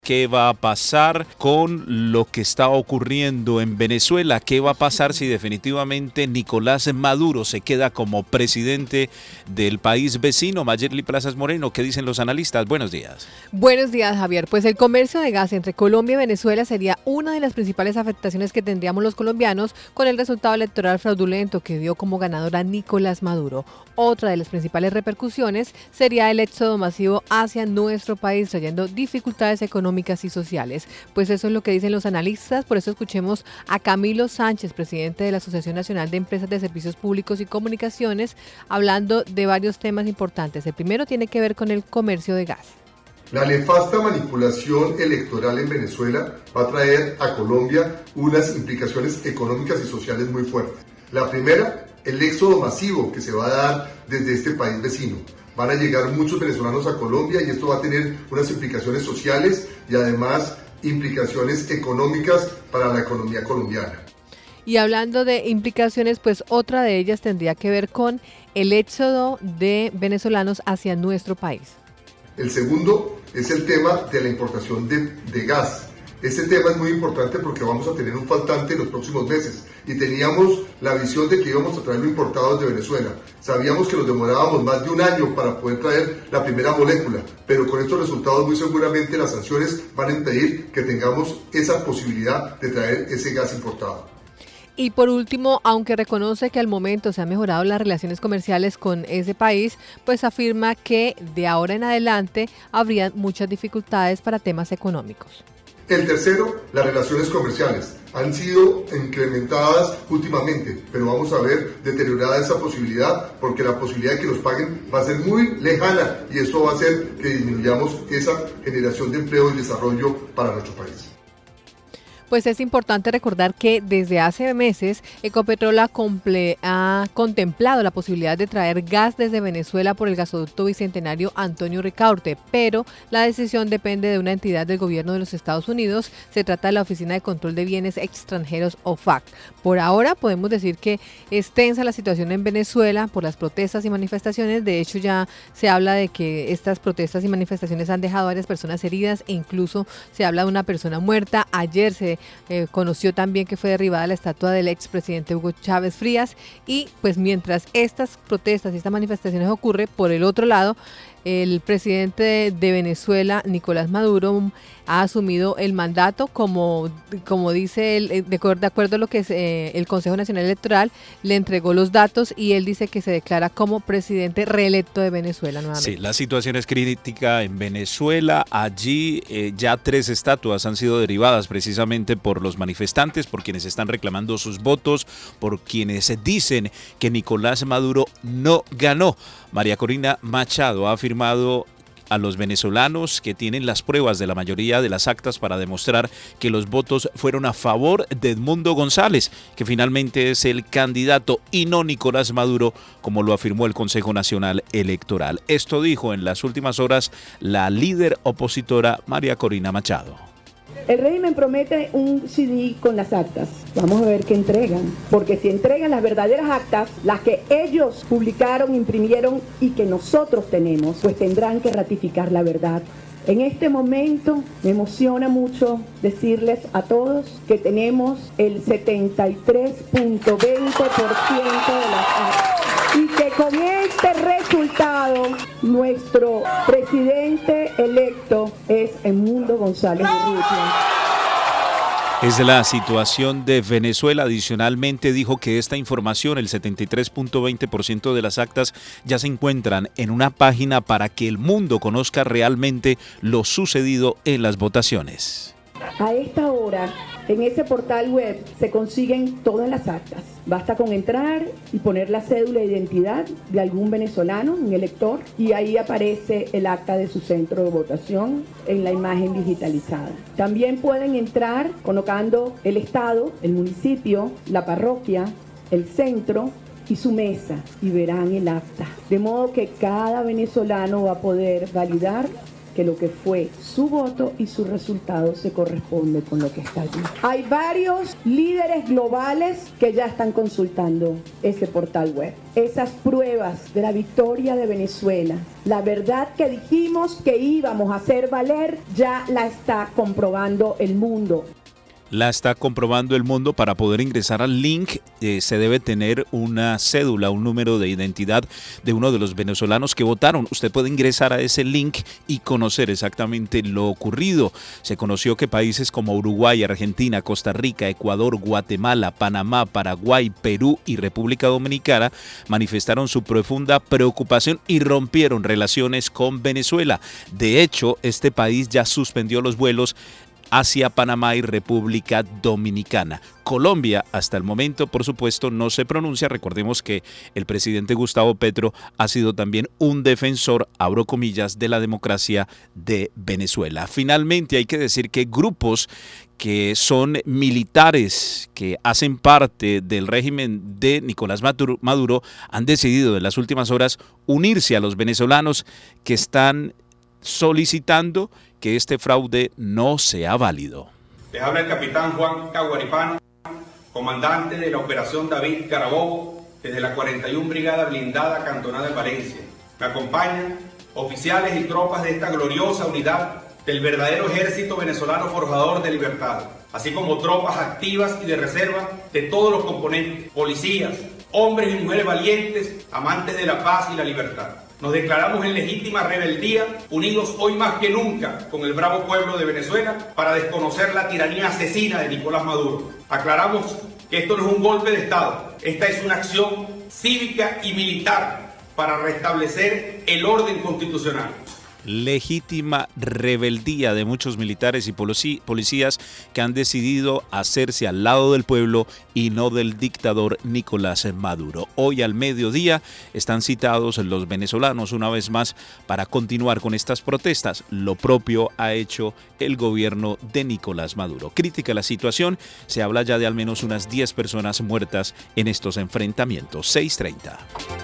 ¿Qué va a pasar con lo que está ocurriendo en Venezuela? ¿Qué va a pasar si definitivamente Nicolás Maduro se queda como presidente del país vecino? Mayerly Plazas Moreno, ¿qué dicen los analistas? Buenos días. Buenos días, Javier. Pues el comercio de gas entre Colombia y Venezuela sería una de las principales afectaciones que tendríamos los colombianos con el resultado electoral fraudulento que dio como ganador a Nicolás Maduro. Otra de las principales repercusiones sería el éxodo masivo hacia nuestro país, trayendo dificultades económicas y sociales. Pues eso es lo que dicen los analistas, por eso escuchemos a Camilo Sánchez, presidente de la Asociación Nacional de Empresas de Servicios Públicos y Comunicaciones, hablando de varios temas importantes. El primero tiene que ver con el comercio de gas. La nefasta manipulación electoral en Venezuela va a traer a Colombia unas implicaciones económicas y sociales muy fuertes. La primera, el éxodo masivo que se va a dar desde este país vecino. Van a llegar muchos venezolanos a Colombia y esto va a tener unas implicaciones sociales y además implicaciones económicas para la economía colombiana. Y hablando de implicaciones, pues otra de ellas tendría que ver con el éxodo de venezolanos hacia nuestro país. El segundo es el tema de la importación de gas. Este tema es muy importante porque vamos a tener un faltante en los próximos meses y teníamos la visión de que íbamos a traerlo importado desde Venezuela. Sabíamos que nos demorábamos más de un año para poder traer la primera molécula, pero con estos resultados muy seguramente las sanciones van a impedir que tengamos esa posibilidad de traer ese gas importado. Y por último, aunque reconoce que al momento se han mejorado las relaciones comerciales con ese país, pues afirma que de ahora en adelante habría muchas dificultades para temas económicos. El tercero, las relaciones comerciales. Han sido incrementadas últimamente, pero vamos a ver deteriorada esa posibilidad porque la posibilidad de que nos paguen va a ser muy lejana y eso va a hacer que disminuyamos esa generación de empleo y desarrollo para nuestro país. Pues es importante recordar que desde hace meses Ecopetrol ha contemplado la posibilidad de traer gas desde Venezuela por el gasoducto bicentenario Antonio Ricaurte, pero la decisión depende de una entidad del gobierno de los Estados Unidos. Se trata de la Oficina de Control de Bienes Extranjeros, OFAC. Por ahora podemos decir que es tensa la situación en Venezuela por las protestas y manifestaciones. De hecho, ya se habla de que estas protestas y manifestaciones han dejado a varias personas heridas e incluso se habla de una persona muerta. Ayer se conoció también que fue derribada la estatua del expresidente Hugo Chávez Frías y pues mientras estas protestas y estas manifestaciones ocurren, por el otro lado, el presidente de Venezuela, Nicolás Maduro, ha asumido el mandato como dice él, de acuerdo a lo que es, el Consejo Nacional Electoral, le entregó los datos y él dice que se declara como presidente reelecto de Venezuela nuevamente. Sí, la situación es crítica en Venezuela. Allí ya 3 estatuas han sido derribadas precisamente por los manifestantes, por quienes están reclamando sus votos, por quienes dicen que Nicolás Maduro no ganó. María Corina Machado ha afirmado a los venezolanos que tienen las pruebas de la mayoría de las actas para demostrar que los votos fueron a favor de Edmundo González, que finalmente es el candidato y no Nicolás Maduro, como lo afirmó el Consejo Nacional Electoral. Esto dijo en las últimas horas la líder opositora María Corina Machado. El régimen promete un CD con las actas. Vamos a ver qué entregan. Porque si entregan las verdaderas actas, las que ellos publicaron, imprimieron y que nosotros tenemos, pues tendrán que ratificar la verdad. En este momento me emociona mucho decirles a todos que tenemos el 73.20% de las actas. Y que con este resultado, nuestro presidente electo es Edmundo González Urrutia. Es la situación de Venezuela. Adicionalmente dijo que esta información, el 73.20% de las actas, ya se encuentran en una página para que el mundo conozca realmente lo sucedido en las votaciones. A esta hora, en ese portal web se consiguen todas las actas. Basta con entrar y poner la cédula de identidad de algún venezolano, un elector, y ahí aparece el acta de su centro de votación en la imagen digitalizada. También pueden entrar colocando el estado, el municipio, la parroquia, el centro y su mesa y verán el acta. De modo que cada venezolano va a poder validar que lo que fue su voto y su resultado se corresponde con lo que está allí. Hay varios líderes globales que ya están consultando ese portal web. Esas pruebas de la victoria de Venezuela, la verdad que dijimos que íbamos a hacer valer, ya la está comprobando el mundo. La está comprobando el mundo. Para poder ingresar al link se debe tener una cédula, un número de identidad de uno de los venezolanos que votaron. Usted puede ingresar a ese link y conocer exactamente lo ocurrido. Se conoció que países como Uruguay, Argentina, Costa Rica, Ecuador, Guatemala, Panamá, Paraguay, Perú y República Dominicana manifestaron su profunda preocupación y rompieron relaciones con Venezuela. De hecho, este país ya suspendió los vuelos hacia Panamá y República Dominicana. Colombia, hasta el momento, por supuesto, no se pronuncia. Recordemos que el presidente Gustavo Petro ha sido también un defensor, abro comillas, de la democracia de Venezuela. Finalmente, hay que decir que grupos que son militares, que hacen parte del régimen de Nicolás Maduro, han decidido en las últimas horas unirse a los venezolanos que están solicitando que este fraude no sea válido. Les habla el capitán Juan Caguaripano, comandante de la operación David Carabobo, desde la 41 Brigada Blindada Cantonal de Valencia. Me acompañan oficiales y tropas de esta gloriosa unidad del verdadero ejército venezolano forjador de libertad, así como tropas activas y de reserva de todos los componentes, policías, hombres y mujeres valientes, amantes de la paz y la libertad. Nos declaramos en legítima rebeldía, unidos hoy más que nunca con el bravo pueblo de Venezuela para desconocer la tiranía asesina de Nicolás Maduro. Aclaramos que esto no es un golpe de Estado, esta es una acción cívica y militar para restablecer el orden constitucional. Legítima rebeldía de muchos militares y policías que han decidido hacerse al lado del pueblo y no del dictador Nicolás Maduro. Hoy al mediodía están citados los venezolanos una vez más para continuar con estas protestas. Lo propio ha hecho el gobierno de Nicolás Maduro. Crítica la situación, se habla ya de al menos unas 10 personas muertas en estos enfrentamientos. 6:30.